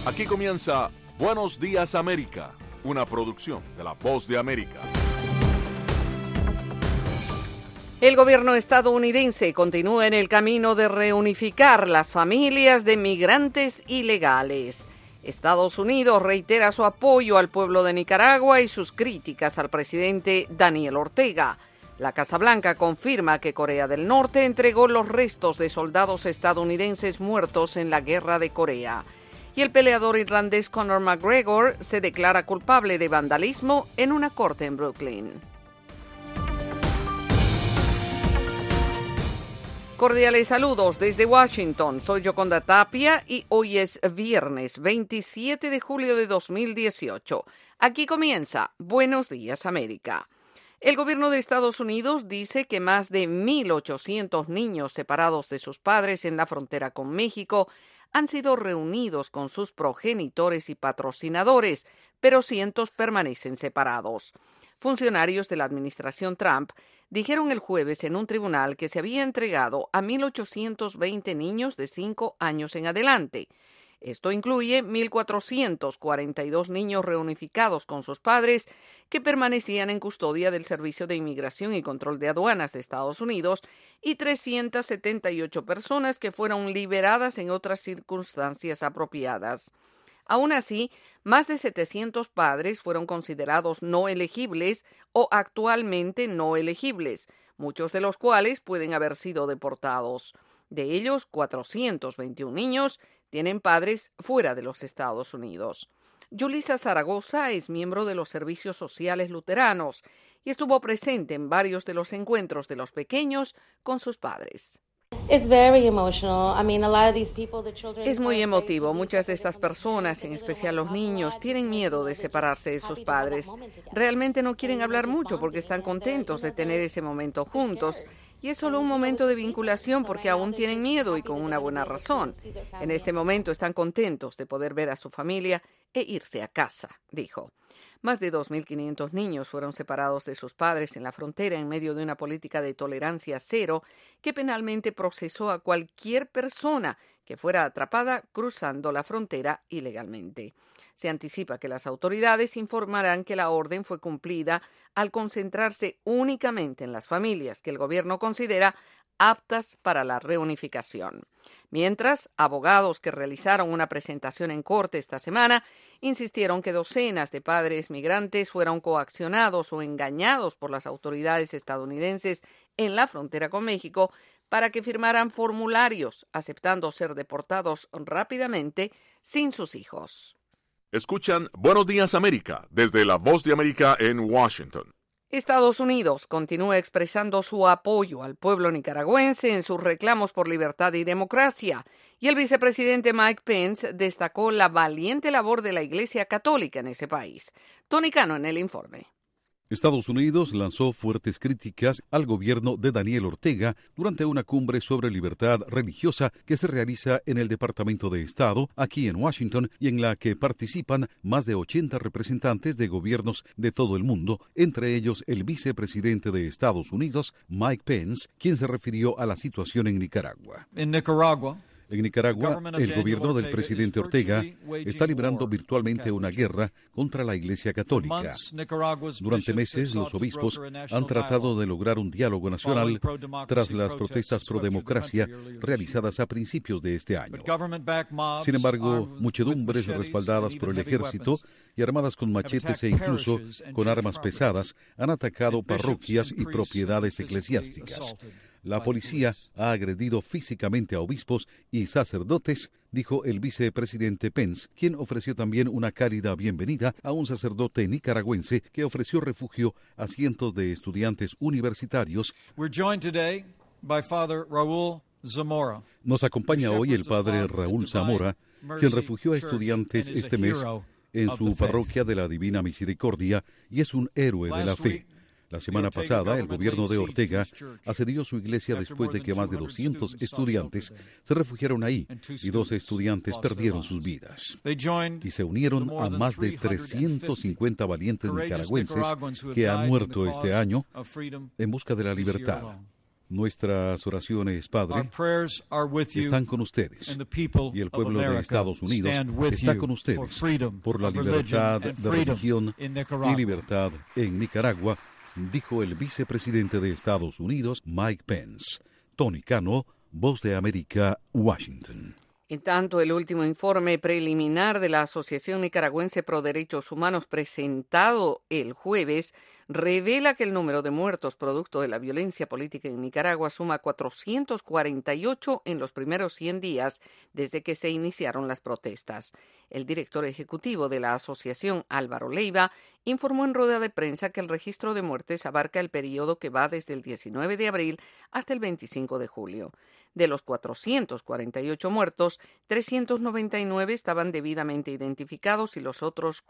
Aquí comienza Buenos Días América, una producción de La Voz de América. El gobierno estadounidense continúa en el camino de reunificar las familias de migrantes ilegales. Estados Unidos reitera su apoyo al pueblo de Nicaragua y sus críticas al presidente Daniel Ortega. La Casa Blanca confirma que Corea del Norte entregó los restos de soldados estadounidenses muertos en la Guerra de Corea. Y el peleador irlandés Conor McGregor se declara culpable de vandalismo en una corte en Brooklyn. Cordiales saludos desde Washington. Soy Yoconda Tapia y hoy es viernes 27 de julio de 2018. Aquí comienza Buenos Días América. El gobierno de Estados Unidos dice que más de 1.800 niños separados de sus padres en la frontera con México han sido reunidos con sus progenitores y patrocinadores, pero cientos permanecen separados. Funcionarios de la administración Trump dijeron el jueves en un tribunal que se había entregado a 1.820 niños de 5 años en adelante. Esto incluye 1.442 niños reunificados con sus padres que permanecían en custodia del Servicio de Inmigración y Control de Aduanas de Estados Unidos y 378 personas que fueron liberadas en otras circunstancias apropiadas. Aún así, más de 700 padres fueron considerados no elegibles o actualmente no elegibles, muchos de los cuales pueden haber sido deportados. De ellos, 421 niños tienen padres fuera de los Estados Unidos. Yulisa Zaragoza es miembro de los Servicios Sociales Luteranos y estuvo presente en varios de los encuentros de los pequeños con sus padres. Es muy emotivo. Muchas de estas personas, en especial los niños, tienen miedo de separarse de sus padres. Realmente no quieren hablar mucho porque están contentos de tener ese momento juntos. Y es solo un momento de vinculación porque aún tienen miedo y con una buena razón. En este momento están contentos de poder ver a su familia e irse a casa, dijo. Más de 2.500 niños fueron separados de sus padres en la frontera en medio de una política de tolerancia cero que penalmente procesó a cualquier persona que fuera atrapada cruzando la frontera ilegalmente. Se anticipa que las autoridades informarán que la orden fue cumplida al concentrarse únicamente en las familias que el gobierno considera aptas para la reunificación. Mientras, abogados que realizaron una presentación en corte esta semana insistieron que docenas de padres migrantes fueron coaccionados o engañados por las autoridades estadounidenses en la frontera con México para que firmaran formularios aceptando ser deportados rápidamente sin sus hijos. Escuchan Buenos Días América desde La Voz de América en Washington. Estados Unidos continúa expresando su apoyo al pueblo nicaragüense en sus reclamos por libertad y democracia, y el vicepresidente Mike Pence destacó la valiente labor de la Iglesia Católica en ese país. Tony Cano en el informe. Estados Unidos lanzó fuertes críticas al gobierno de Daniel Ortega durante una cumbre sobre libertad religiosa que se realiza en el Departamento de Estado, aquí en Washington, y en la que participan más de 80 representantes de gobiernos de todo el mundo, entre ellos el vicepresidente de Estados Unidos, Mike Pence, quien se refirió a la situación en Nicaragua. En Nicaragua, el gobierno del presidente Ortega está librando virtualmente una guerra contra la Iglesia Católica. Durante meses, los obispos han tratado de lograr un diálogo nacional tras las protestas pro democracia realizadas a principios de este año. Sin embargo, muchedumbres respaldadas por el ejército y armadas con machetes e incluso con armas pesadas han atacado parroquias y propiedades eclesiásticas. La policía ha agredido físicamente a obispos y sacerdotes, dijo el vicepresidente Pence, quien ofreció también una cálida bienvenida a un sacerdote nicaragüense que ofreció refugio a cientos de estudiantes universitarios. Nos acompaña hoy el padre Raúl Zamora, quien refugió a estudiantes este mes en su parroquia de la Divina Misericordia y es un héroe de la fe. La semana pasada, el gobierno de Ortega asedió su iglesia después de que más de 200 estudiantes se refugiaron ahí y 2 estudiantes perdieron sus vidas. Y se unieron a más de 350 valientes nicaragüenses que han muerto este año en busca de la libertad. Nuestras oraciones, Padre, están con ustedes, y el pueblo de Estados Unidos está con ustedes por la libertad de religión y libertad en Nicaragua, dijo el vicepresidente de Estados Unidos, Mike Pence. Tony Cano, Voz de América, Washington. En tanto, el último informe preliminar de la Asociación Nicaragüense Pro Derechos Humanos presentado el jueves revela que el número de muertos producto de la violencia política en Nicaragua suma 448 en los primeros 100 días desde que se iniciaron las protestas. El director ejecutivo de la asociación, Álvaro Leiva, informó en rueda de prensa que el registro de muertes abarca el periodo que va desde el 19 de abril hasta el 25 de julio. De los 448 muertos, 399 estaban debidamente identificados y los otros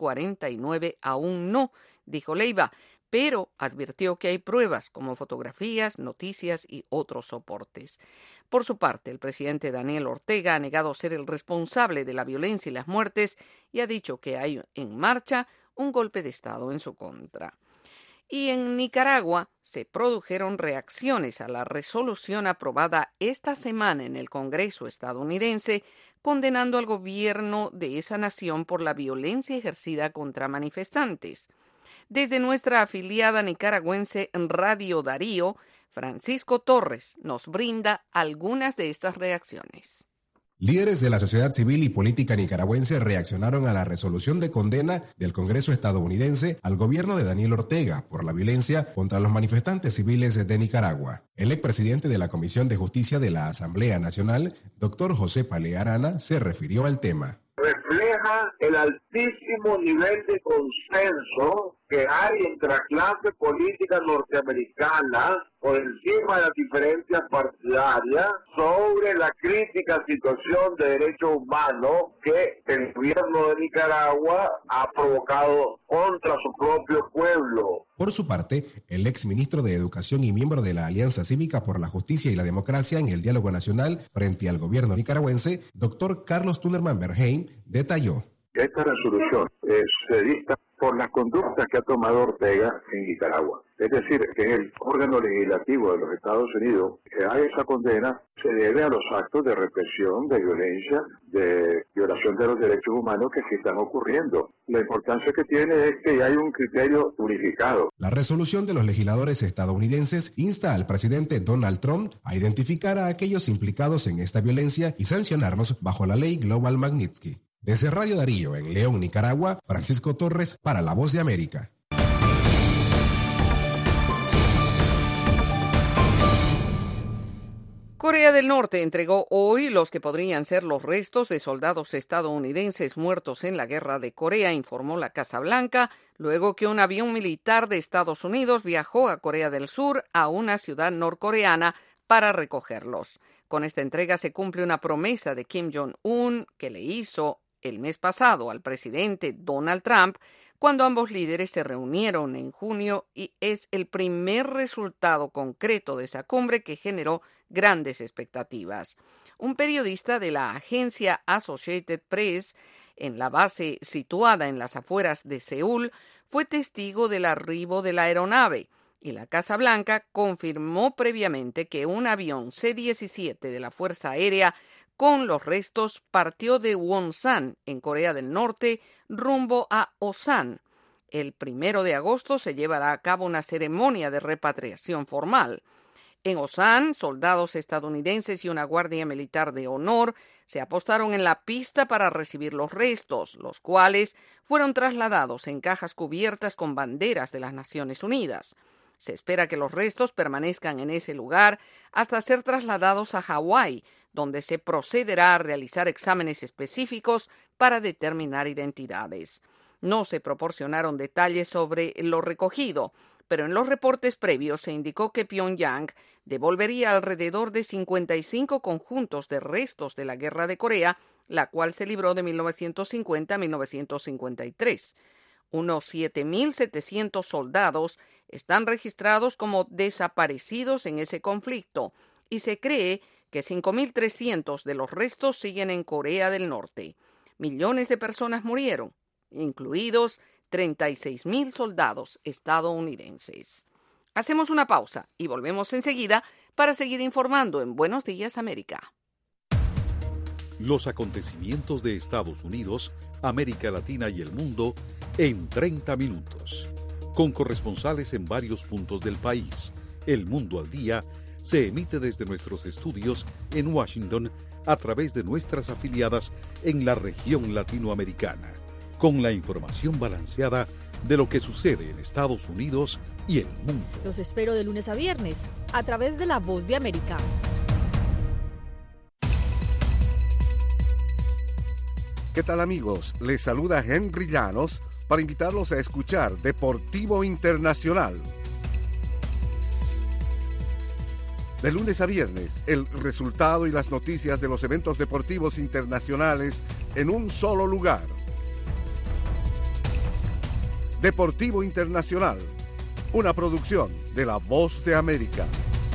49 aún no, dijo Leiva, pero advirtió que hay pruebas como fotografías, noticias y otros soportes. Por su parte, el presidente Daniel Ortega ha negado ser el responsable de la violencia y las muertes y ha dicho que hay en marcha un golpe de Estado en su contra. Y en Nicaragua se produjeron reacciones a la resolución aprobada esta semana en el Congreso estadounidense condenando al gobierno de esa nación por la violencia ejercida contra manifestantes. Desde nuestra afiliada nicaragüense Radio Darío, Francisco Torres nos brinda algunas de estas reacciones. Líderes de la sociedad civil y política nicaragüense reaccionaron a la resolución de condena del Congreso estadounidense al gobierno de Daniel Ortega por la violencia contra los manifestantes civiles de Nicaragua. El expresidente de la Comisión de Justicia de la Asamblea Nacional, Dr. José Palé Arana, se refirió al tema. Refleja el altísimo nivel de consenso que hay entre la clase política norteamericana por encima de las diferencias partidarias sobre la crítica situación de derechos humanos que el gobierno de Nicaragua ha provocado contra su propio pueblo. Por su parte, el exministro de Educación y miembro de la Alianza Cívica por la Justicia y la Democracia en el Diálogo Nacional frente al gobierno nicaragüense, Dr. Carlos Tunnerman Berheim, detalló. Esta resolución se dicta por las conductas que ha tomado Ortega en Nicaragua. Es decir, que el órgano legislativo de los Estados Unidos que haga esa condena se debe a los actos de represión, de violencia, de violación de los derechos humanos que sí están ocurriendo. La importancia que tiene es que hay un criterio unificado. La resolución de los legisladores estadounidenses insta al presidente Donald Trump a identificar a aquellos implicados en esta violencia y sancionarlos bajo la ley Global Magnitsky. Desde Radio Darío, en León, Nicaragua, Francisco Torres, para La Voz de América. Corea del Norte entregó hoy los que podrían ser los restos de soldados estadounidenses muertos en la guerra de Corea, informó la Casa Blanca, luego que un avión militar de Estados Unidos viajó a Corea del Sur, a una ciudad norcoreana, para recogerlos. Con esta entrega se cumple una promesa de Kim Jong-un que le hizo el mes pasado al presidente Donald Trump cuando ambos líderes se reunieron en junio y es el primer resultado concreto de esa cumbre que generó grandes expectativas. Un periodista de la agencia Associated Press en la base situada en las afueras de Seúl fue testigo del arribo de la aeronave y la Casa Blanca confirmó previamente que un avión C-17 de la Fuerza Aérea con los restos partió de Wonsan, en Corea del Norte, rumbo a Osan. El 1 de agosto se llevará a cabo una ceremonia de repatriación formal. En Osan, soldados estadounidenses y una guardia militar de honor se apostaron en la pista para recibir los restos, los cuales fueron trasladados en cajas cubiertas con banderas de las Naciones Unidas. Se espera que los restos permanezcan en ese lugar hasta ser trasladados a Hawái, donde se procederá a realizar exámenes específicos para determinar identidades. No se proporcionaron detalles sobre lo recogido, pero en los reportes previos se indicó que Pyongyang devolvería alrededor de 55 conjuntos de restos de la Guerra de Corea, la cual se libró de 1950 a 1953. Unos 7.700 soldados están registrados como desaparecidos en ese conflicto y se cree que 5.300 de los restos siguen en Corea del Norte. Millones de personas murieron, incluidos 36.000 soldados estadounidenses. Hacemos una pausa y volvemos enseguida para seguir informando en Buenos Días América. Los acontecimientos de Estados Unidos, América Latina y el mundo en 30 minutos. Con corresponsales en varios puntos del país. El Mundo al Día se emite desde nuestros estudios en Washington a través de nuestras afiliadas en la región latinoamericana, con la información balanceada de lo que sucede en Estados Unidos y el mundo. Los espero de lunes a viernes a través de La Voz de América. ¿Qué tal, amigos? Les saluda Henry Llanos para invitarlos a escuchar Deportivo Internacional. De lunes a viernes, el resultado y las noticias de los eventos deportivos internacionales en un solo lugar. Deportivo Internacional, una producción de La Voz de América.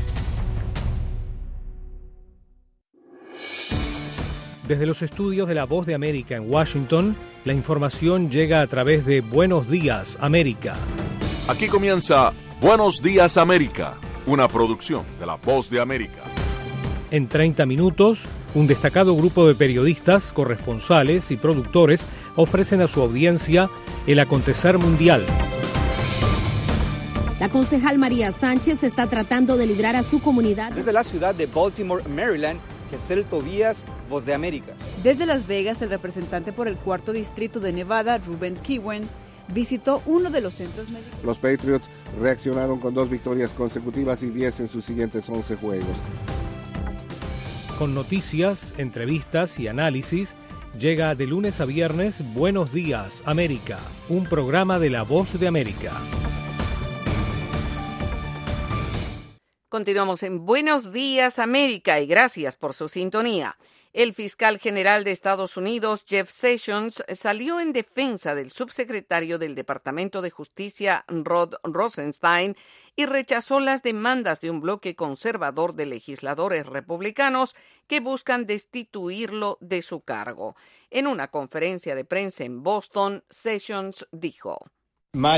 Desde los estudios de La Voz de América en Washington, la información llega a través de Buenos Días América. Aquí comienza Buenos Días América, una producción de La Voz de América. En 30 minutos, un destacado grupo de periodistas, corresponsales y productores ofrecen a su audiencia el acontecer mundial. La concejal María Sánchez está tratando de librar a su comunidad. Desde la ciudad de Baltimore, Maryland, Gesell Tobías, Voz de América. Desde Las Vegas, el representante por el 4º distrito de Nevada, Ruben Kiwen, visitó uno de los centros médicos. Los Patriots reaccionaron con 2 victorias consecutivas y 10 en sus siguientes 11 juegos. Con noticias, entrevistas y análisis, llega de lunes a viernes Buenos Días América, un programa de La Voz de América. Continuamos en Buenos Días América y gracias por su sintonía. El fiscal general de Estados Unidos, Jeff Sessions, salió en defensa del subsecretario del Departamento de Justicia, Rod Rosenstein, y rechazó las demandas de un bloque conservador de legisladores republicanos que buscan destituirlo de su cargo. En una conferencia de prensa en Boston, Sessions dijo: Mi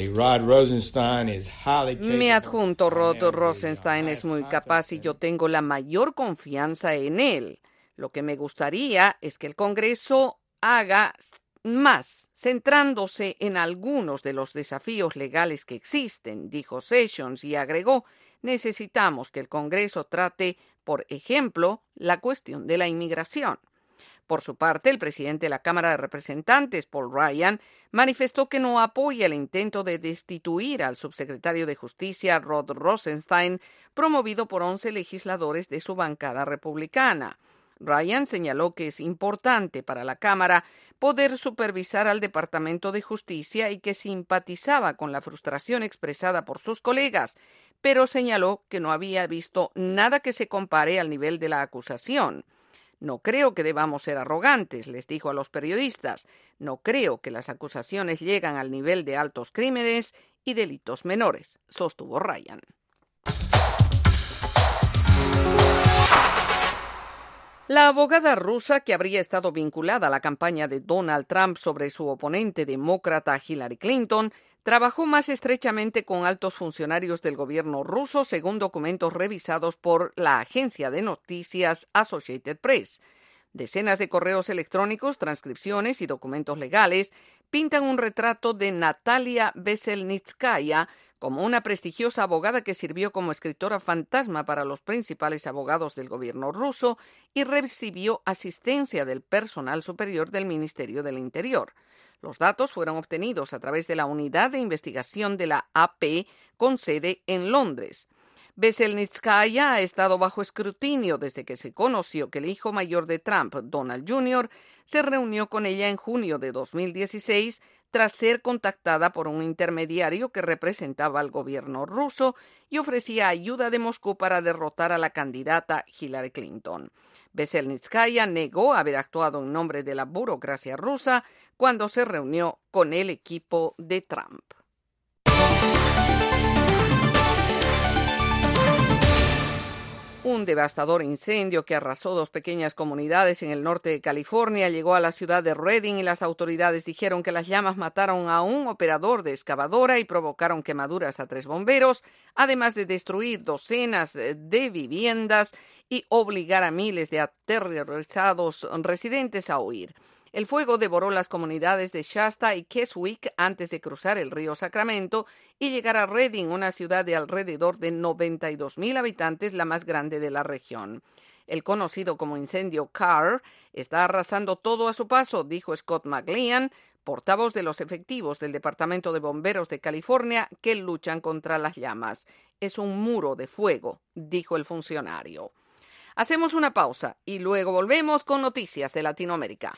adjunto Rod Rosenstein es muy capaz y yo tengo la mayor confianza en él. Lo que me gustaría es que el Congreso haga más, centrándose en algunos de los desafíos legales que existen, dijo Sessions, y agregó: necesitamos que el Congreso trate, por ejemplo, la cuestión de la inmigración. Por su parte, el presidente de la Cámara de Representantes, Paul Ryan, manifestó que no apoya el intento de destituir al subsecretario de Justicia, Rod Rosenstein, promovido por 11 legisladores de su bancada republicana. Ryan señaló que es importante para la Cámara poder supervisar al Departamento de Justicia y que simpatizaba con la frustración expresada por sus colegas, pero señaló que no había visto nada que se compare al nivel de la acusación. No creo que debamos ser arrogantes, les dijo a los periodistas. No creo que las acusaciones llegan al nivel de altos crímenes y delitos menores, sostuvo Ryan. La abogada rusa que habría estado vinculada a la campaña de Donald Trump sobre su oponente demócrata Hillary Clinton trabajó más estrechamente con altos funcionarios del gobierno ruso, según documentos revisados por la agencia de noticias Associated Press. Decenas de correos electrónicos, transcripciones y documentos legales pintan un retrato de Natalia Veselnitskaya como una prestigiosa abogada que sirvió como escritora fantasma para los principales abogados del gobierno ruso y recibió asistencia del personal superior del Ministerio del Interior. Los datos fueron obtenidos a través de la unidad de investigación de la AP con sede en Londres. Veselnitskaya ha estado bajo escrutinio desde que se conoció que el hijo mayor de Trump, Donald Jr., se reunió con ella en junio de 2016 tras ser contactada por un intermediario que representaba al gobierno ruso y ofrecía ayuda de Moscú para derrotar a la candidata Hillary Clinton. Veselnitskaya negó haber actuado en nombre de la burocracia rusa cuando se reunió con el equipo de Trump. Un devastador incendio que arrasó 2 pequeñas comunidades en el norte de California llegó a la ciudad de Redding y las autoridades dijeron que las llamas mataron a un operador de excavadora y provocaron quemaduras a 3 bomberos, además de destruir docenas de viviendas y obligar a miles de aterrorizados residentes a huir. El fuego devoró las comunidades de Shasta y Keswick antes de cruzar el río Sacramento y llegar a Redding, una ciudad de alrededor de 92,000 habitantes, la más grande de la región. El conocido como incendio Carr está arrasando todo a su paso, dijo Scott McLean, portavoz de los efectivos del Departamento de Bomberos de California que luchan contra las llamas. Es un muro de fuego, dijo el funcionario. Hacemos una pausa y luego volvemos con noticias de Latinoamérica.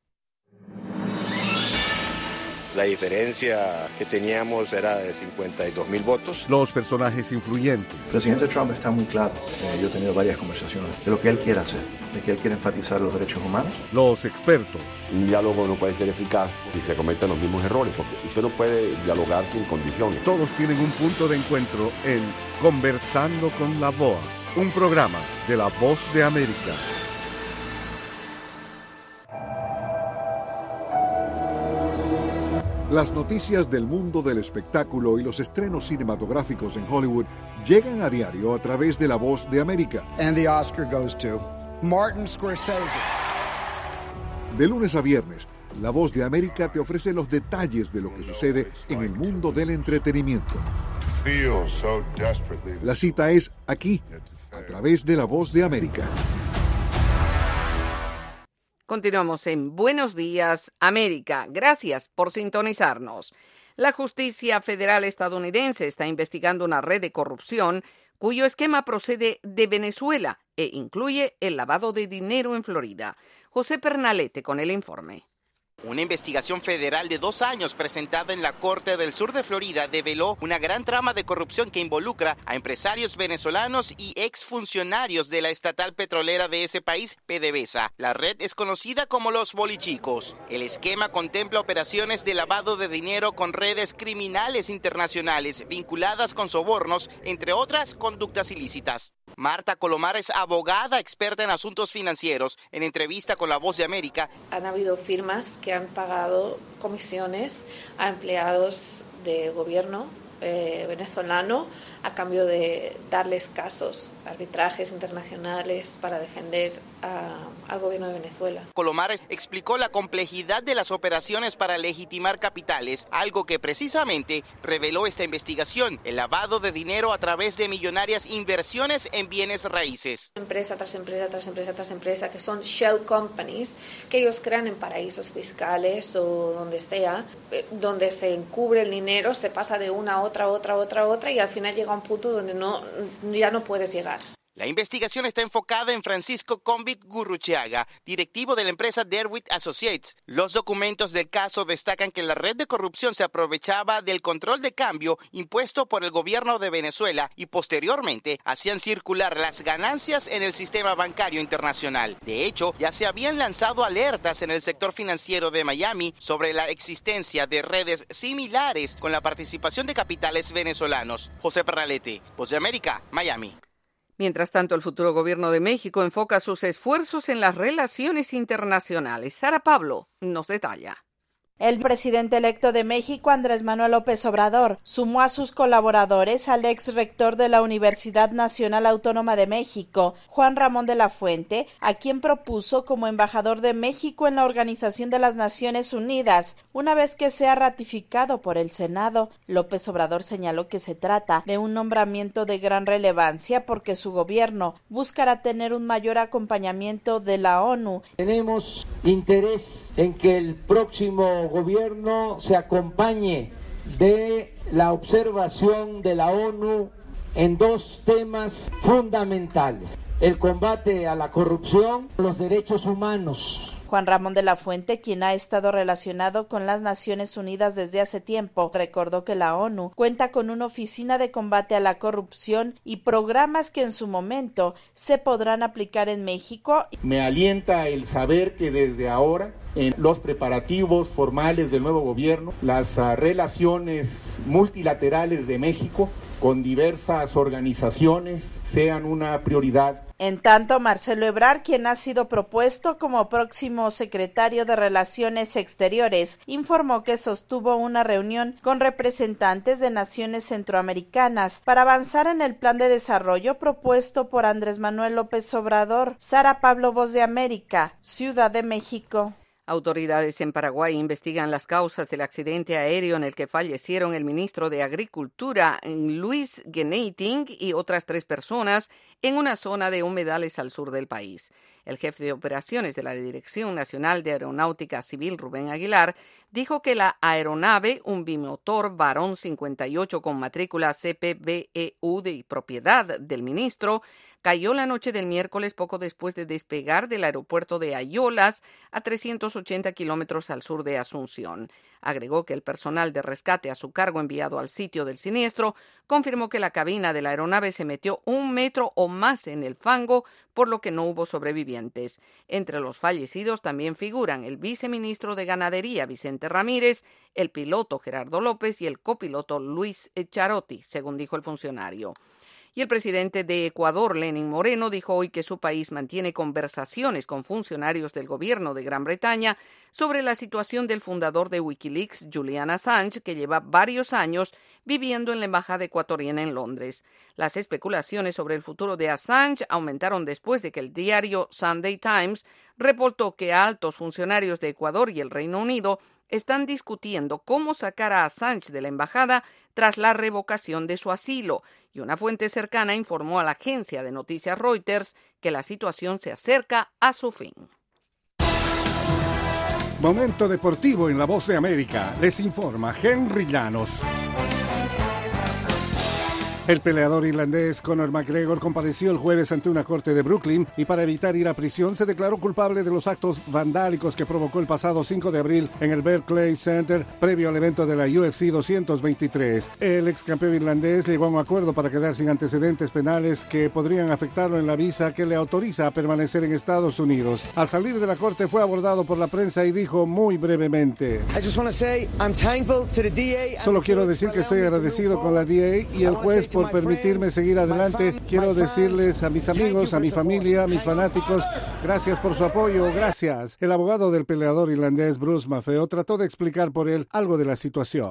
La diferencia que teníamos era de 52,000 votos. Los personajes influyentes. El presidente Trump está muy claro. Yo he tenido varias conversaciones de lo que él quiere hacer, de que él quiere enfatizar los derechos humanos. Los expertos. Un diálogo no puede ser eficaz si se cometen los mismos errores, porque usted no puede dialogar sin condiciones. Todos tienen un punto de encuentro en Conversando con la VOA, un programa de La Voz de América. Las noticias del mundo del espectáculo y los estrenos cinematográficos en Hollywood llegan a diario a través de La Voz de América. And the Oscar goes to Martin Scorsese. De lunes a viernes, La Voz de América te ofrece los detalles de lo que sucede en el mundo del entretenimiento. La cita es aquí, a través de La Voz de América. Continuamos en Buenos Días, América. Gracias por sintonizarnos. La justicia federal estadounidense está investigando una red de corrupción cuyo esquema procede de Venezuela e incluye el lavado de dinero en Florida. José Pernalete con el informe. Una investigación federal de 2 años presentada en la Corte del Sur de Florida develó una gran trama de corrupción que involucra a empresarios venezolanos y exfuncionarios de la estatal petrolera de ese país, PDVSA. La red es conocida como los bolichicos. El esquema contempla operaciones de lavado de dinero con redes criminales internacionales vinculadas con sobornos, entre otras conductas ilícitas. Marta Colomar es abogada experta en asuntos financieros. En entrevista con La Voz de América, han habido firmas que han pagado comisiones a empleados de gobierno venezolano a cambio de darles casos, arbitrajes internacionales para defender al gobierno de Venezuela. Colomar explicó la complejidad de las operaciones para legitimar capitales, algo que precisamente reveló esta investigación, el lavado de dinero a través de millonarias inversiones en bienes raíces. Empresa tras empresa, tras empresa, tras empresa, que son shell companies, que ellos crean en paraísos fiscales o donde sea, donde se encubre el dinero, se pasa de una a otra, y al final llega a un punto donde ya no puedes llegar. La investigación está enfocada en Francisco Convit Gurruchaga, directivo de la empresa Derwit Associates. Los documentos del caso destacan que la red de corrupción se aprovechaba del control de cambio impuesto por el gobierno de Venezuela y posteriormente hacían circular las ganancias en el sistema bancario internacional. De hecho, ya se habían lanzado alertas en el sector financiero de Miami sobre la existencia de redes similares con la participación de capitales venezolanos. José Pernalete, Voz de América, Miami. Mientras tanto, el futuro gobierno de México enfoca sus esfuerzos en las relaciones internacionales. Sara Pablo nos detalla. El presidente electo de México, Andrés Manuel López Obrador, sumó a sus colaboradores al ex rector de la Universidad Nacional Autónoma de México, Juan Ramón de la Fuente, a quien propuso como embajador de México en la Organización de las Naciones Unidas, una vez que sea ratificado por el Senado. López Obrador señaló que se trata de un nombramiento de gran relevancia porque su gobierno buscará tener un mayor acompañamiento de la ONU. Tenemos interés en que el próximo gobierno se acompañe de la observación de la ONU en 2 temas fundamentales: el combate a la corrupción, los derechos humanos. Juan Ramón de la Fuente, quien ha estado relacionado con las Naciones Unidas desde hace tiempo, recordó que la ONU cuenta con una oficina de combate a la corrupción y programas que en su momento se podrán aplicar en México. Me alienta el saber que desde ahora, en los preparativos formales del nuevo gobierno, las relaciones multilaterales de México con diversas organizaciones sean una prioridad. En tanto, Marcelo Ebrard, quien ha sido propuesto como próximo secretario de Relaciones Exteriores, informó que sostuvo una reunión con representantes de naciones centroamericanas para avanzar en el plan de desarrollo propuesto por Andrés Manuel López Obrador. Sara Pablo, Voz de América, Ciudad de México. Autoridades en Paraguay investigan las causas del accidente aéreo en el que fallecieron el ministro de Agricultura, Luis Geneiting, y otras 3 personas en una zona de humedales al sur del país. El jefe de operaciones de la Dirección Nacional de Aeronáutica Civil, Rubén Aguilar, dijo que la aeronave, un bimotor Varón 58 con matrícula CPBEU de propiedad del ministro, cayó la noche del miércoles poco después de despegar del aeropuerto de Ayolas, a 380 kilómetros al sur de Asunción. Agregó que el personal de rescate a su cargo enviado al sitio del siniestro confirmó que la cabina de la aeronave se metió 1 metro o más en el fango, por lo que no hubo sobrevivientes. Entre los fallecidos también figuran el viceministro de Ganadería, Vicente Ramírez, el piloto Gerardo López y el copiloto Luis Charotti, según dijo el funcionario. Y el presidente de Ecuador, Lenín Moreno, dijo hoy que su país mantiene conversaciones con funcionarios del gobierno de Gran Bretaña sobre la situación del fundador de Wikileaks, Julian Assange, que lleva varios años viviendo en la embajada ecuatoriana en Londres. Las especulaciones sobre el futuro de Assange aumentaron después de que el diario Sunday Times reportó que altos funcionarios de Ecuador y el Reino Unido están discutiendo cómo sacar a Assange de la embajada tras la revocación de su asilo, y una fuente cercana informó a la agencia de noticias Reuters que la situación se acerca a su fin. Momento deportivo en La Voz de América. Les informa Henry Llanos. El peleador irlandés Conor McGregor compareció el jueves ante una corte de Brooklyn y para evitar ir a prisión se declaró culpable de los actos vandálicos que provocó el pasado 5 de abril en el Barclays Center previo al evento de la UFC 223. El ex campeón irlandés llegó a un acuerdo para quedar sin antecedentes penales que podrían afectarlo en la visa que le autoriza a permanecer en Estados Unidos. Al salir de la corte fue abordado por la prensa y dijo muy brevemente: Solo quiero decir que estoy agradecido con la DA y el juez por permitirme seguir adelante. Quiero decirles a mis amigos, a mi familia, a mis fanáticos, gracias por su apoyo, gracias. El abogado del peleador irlandés Bruce Maffeo trató de explicar por él algo de la situación.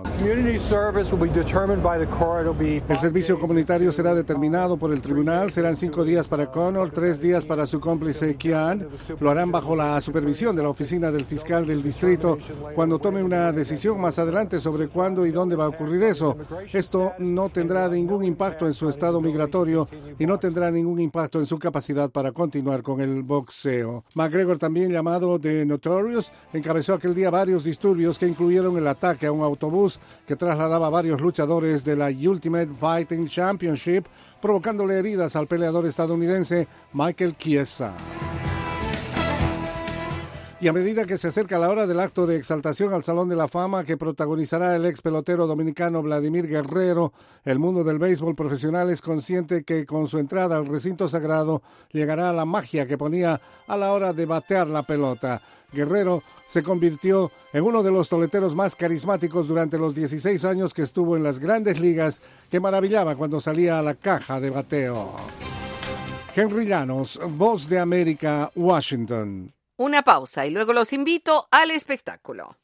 El servicio comunitario será determinado por el tribunal. Serán 5 días para Conor, 3 días para su cómplice Kian. Lo harán bajo la supervisión de la oficina del fiscal del distrito cuando tome una decisión más adelante sobre cuándo y dónde va a ocurrir eso. Esto no tendrá ningún impacto en su estado migratorio y no tendrá ningún impacto en su capacidad para continuar con el boxeo. McGregor, también llamado The Notorious, encabezó aquel día varios disturbios que incluyeron el ataque a un autobús que trasladaba a varios luchadores de la Ultimate Fighting Championship, provocándole heridas al peleador estadounidense Michael Chiesa. Y a medida que se acerca la hora del acto de exaltación al Salón de la Fama que protagonizará el ex pelotero dominicano Vladimir Guerrero, el mundo del béisbol profesional es consciente que con su entrada al recinto sagrado llegará la magia que ponía a la hora de batear la pelota. Guerrero se convirtió en uno de los toleteros más carismáticos durante los 16 años que estuvo en las grandes ligas, que maravillaba cuando salía a la caja de bateo. Henry Llanos, Voz de América, Washington. Una pausa y luego los invito al espectáculo.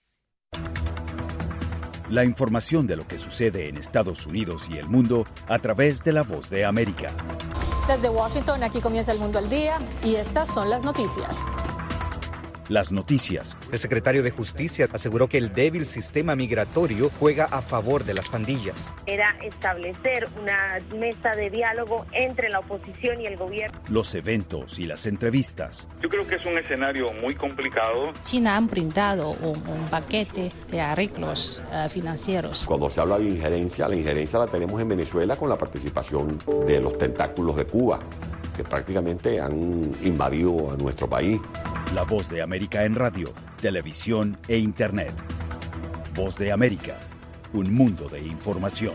La información de lo que sucede en Estados Unidos y el mundo a través de La Voz de América. Desde Washington, aquí comienza El Mundo al Día y estas son las noticias. Las noticias. El secretario de Justicia aseguró que el débil sistema migratorio juega a favor de las pandillas. Era establecer una mesa de diálogo entre la oposición y el gobierno. Los eventos y las entrevistas. Yo creo que es un escenario muy complicado. China han brindado un paquete de arreglos financieros. Cuando se habla de injerencia, la injerencia la tenemos en Venezuela con la participación de los tentáculos de Cuba, que prácticamente han invadido a nuestro país. La Voz de América en radio, televisión e internet. Voz de América, un mundo de información.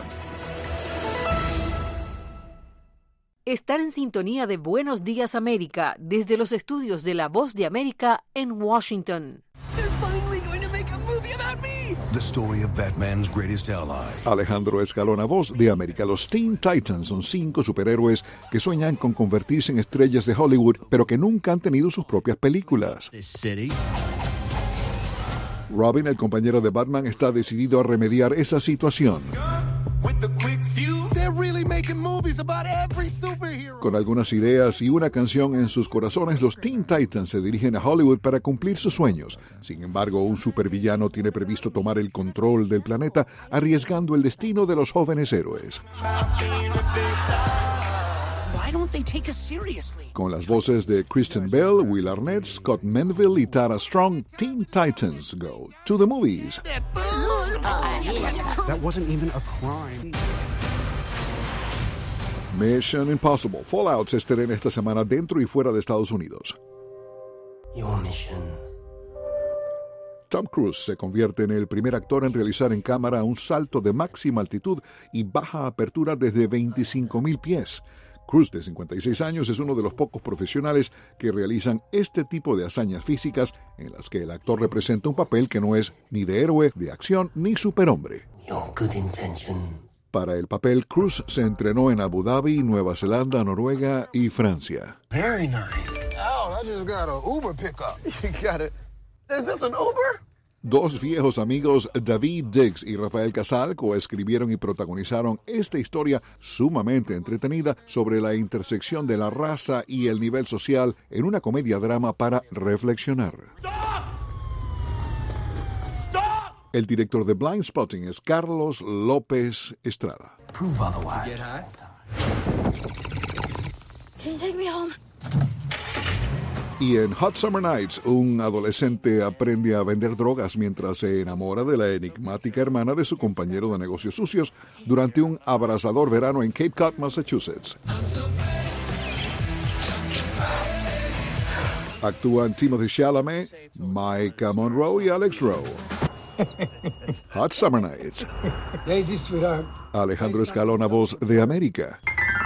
Estar en sintonía de Buenos Días América desde los estudios de La Voz de América en Washington. They're finally going to make a move. movie about me. The story of Batman's greatest ally. Alejandro Escalona, Voz de América. Los Teen Titans son 5 superhéroes que sueñan con convertirse en estrellas de Hollywood, pero que nunca han tenido sus propias películas. Robin, el compañero de Batman, está decidido a remediar esa situación. Con algunas ideas y una canción en sus corazones, los Teen Titans se dirigen a Hollywood para cumplir sus sueños. Sin embargo, un supervillano tiene previsto tomar el control del planeta, arriesgando el destino de los jóvenes héroes. Con las voces de Kristen Bell, Will Arnett, Scott Menville y Tara Strong, Teen Titans Go to the Movies. That wasn't even a crime. Mission Impossible Fallout se estrena esta semana dentro y fuera de Estados Unidos. Your mission. Tom Cruise se convierte en el primer actor en realizar en cámara un salto de máxima altitud y baja apertura desde 25,000 pies. Cruise, de 56 años, es uno de los pocos profesionales que realizan este tipo de hazañas físicas en las que el actor representa un papel que no es ni de héroe, de acción, ni superhombre. Your good intention. Para el papel, Cruise se entrenó en Abu Dhabi, Nueva Zelanda, Noruega y Francia. Very nice. Oh, I just got an Uber pickup. You got it. Is this an Uber? Dos viejos amigos, David Diggs y Rafael Casal, coescribieron y protagonizaron esta historia sumamente entretenida sobre la intersección de la raza y el nivel social en una comedia-drama para reflexionar. El director de Blindspotting es Carlos López Estrada. Prove otherwise. Can you take me home? Y en Hot Summer Nights, un adolescente aprende a vender drogas mientras se enamora de la enigmática hermana de su compañero de negocios sucios durante un abrasador verano en Cape Cod, Massachusetts. Actúan Timothy Chalamet, Maika Monroe y Alex Rowe. Hot Summer Nights. Daisy, sweetheart. Alejandro Escalona, Voz de América.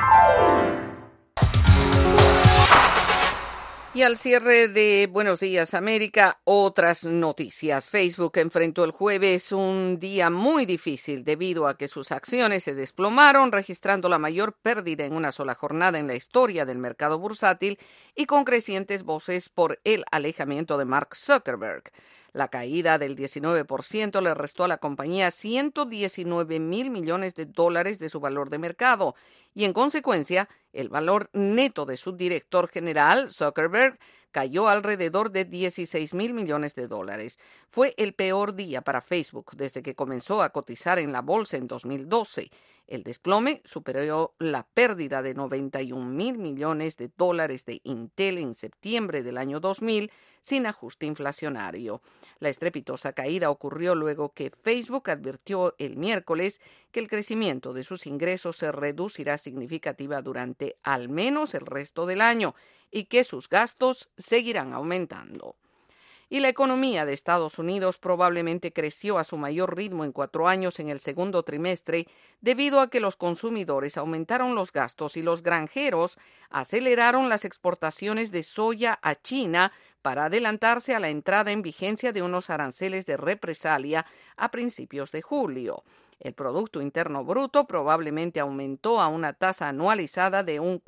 Y al cierre de Buenos Días América, otras noticias. Facebook enfrentó el jueves un día muy difícil debido a que sus acciones se desplomaron, registrando la mayor pérdida en una sola jornada en la historia del mercado bursátil y con crecientes voces por el alejamiento de Mark Zuckerberg. La caída del 19% le restó a la compañía $119 mil millones de su valor de mercado y, en consecuencia, el valor neto de su director general, Zuckerberg, cayó alrededor de $16 mil millones. Fue el peor día para Facebook desde que comenzó a cotizar en la bolsa en 2012. El desplome superó la pérdida de $91 mil millones de Intel en septiembre del año 2000 sin ajuste inflacionario. La estrepitosa caída ocurrió luego que Facebook advirtió el miércoles que el crecimiento de sus ingresos se reducirá significativa durante al menos el resto del año y que sus gastos seguirán aumentando. Y la economía de Estados Unidos probablemente creció a su mayor ritmo en 4 años en el segundo trimestre debido a que los consumidores aumentaron los gastos y los granjeros aceleraron las exportaciones de soya a China para adelantarse a la entrada en vigencia de unos aranceles de represalia a principios de julio. El Producto Interno Bruto probablemente aumentó a una tasa anualizada de un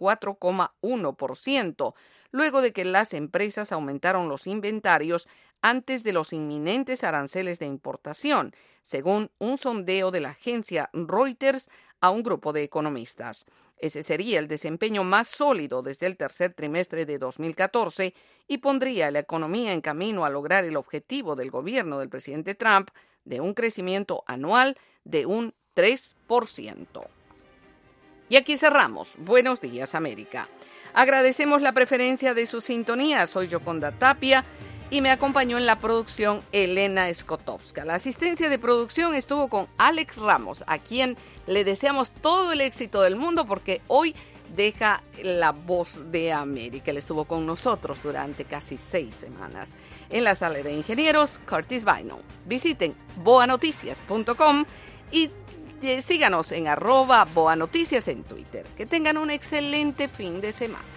4,1%, luego de que las empresas aumentaron los inventarios antes de los inminentes aranceles de importación, según un sondeo de la agencia Reuters a un grupo de economistas. Ese sería el desempeño más sólido desde el tercer trimestre de 2014 y pondría a la economía en camino a lograr el objetivo del gobierno del presidente Trump de un crecimiento anual de un 3%. Y aquí cerramos. Buenos días, América. Agradecemos la preferencia de su sintonía. Soy Yoconda Tapia y me acompañó en la producción Elena Skotowska. La asistencia de producción estuvo con Alex Ramos, a quien le deseamos todo el éxito del mundo porque hoy deja la Voz de América. Él estuvo con nosotros durante casi 6 semanas. En la sala de ingenieros, Curtis Bynum. Visiten boanoticias.com y síganos en @boanoticias en Twitter. Que tengan un excelente fin de semana.